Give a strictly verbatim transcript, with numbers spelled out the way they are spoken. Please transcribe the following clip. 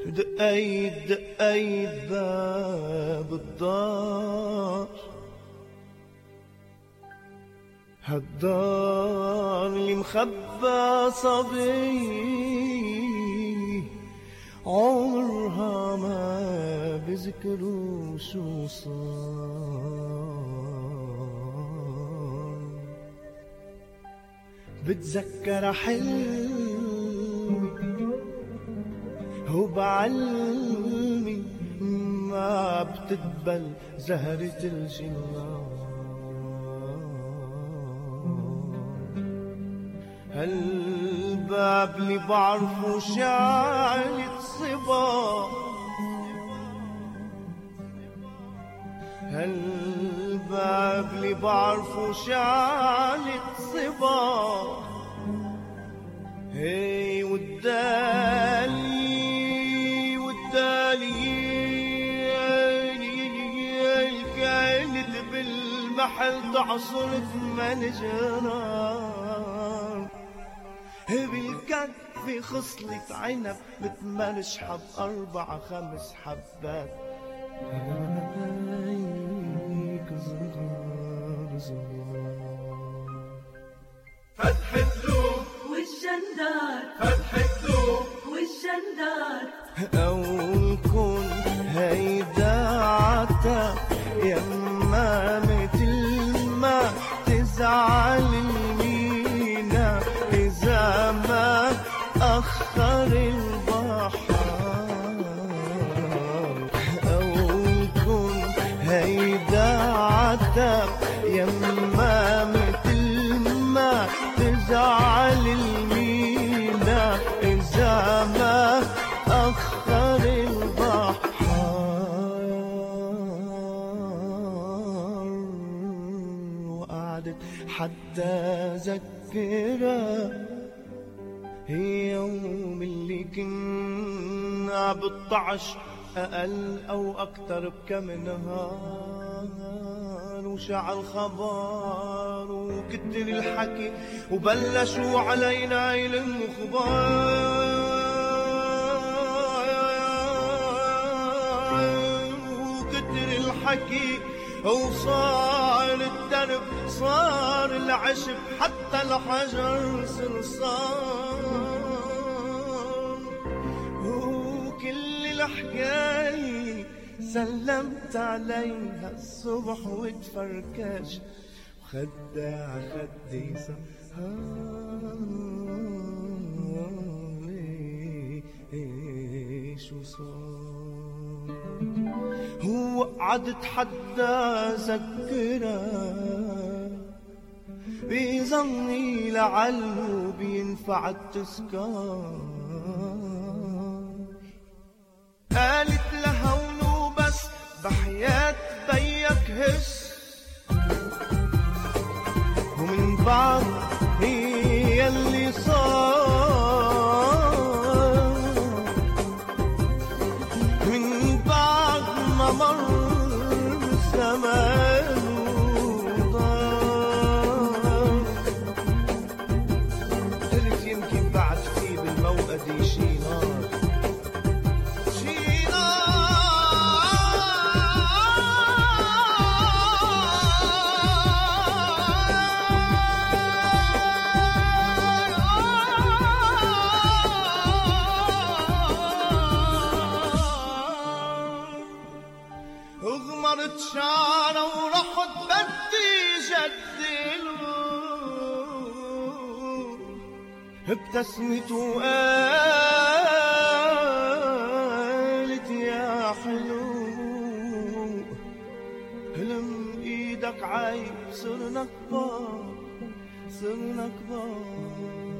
دقيت دقيت باب الدار، هالدار اللي مخبى صبي عمرها ما بذكروا شو صار. بتذكر حلمي وبعلمي ما بتدبل زهرة الجنان. هالباب اللي بعرفه شعلة صبا، هالباب اللي بعرفه شعلة صبا. هي والدالي والدالي كانت بالمحل تعصر ثمان جرار. بالكف خصلة عنب بتمرش حب أربع خمس حبات. هيك صغار صغار. فتح الدوب والجندار، فتح الدوب والجندار. أول كون هيدا عتا يما مثل ما تزعل المينا إذا ما أخر البحر. أول كون هيدا عتا يما مثل ما تزعل المينا إذا ما أخر البحر. وقعدت حتى ذكرها يوم اللي كنا بالطعش أقل أو أكتر بكم نهار. وشع الخبر وكتر الحكي وبلشوا علينا يلموا خبار. وكتر الحكي وصار الدرب صار العشب حتى الحجر صرصار. وكل الحكاية سلمت عليها الصبح وتفركش وخدها عخدي سهر. شو صار؟ هو قعدت حتى ذكرها بظني لعله بينفع التذكار. قالت لها ولو بس بحياة بيك هس، ومن بعد هي اللي صار. من بعد ما مر الزمان وضار. قلت يمكن بعد في بالموقد شي نار. اغمرت شعره ورحت بدي جدله ابتسمت وقالت يا حلو هلم ايدك عايب صرنا كبار صرنا كبار.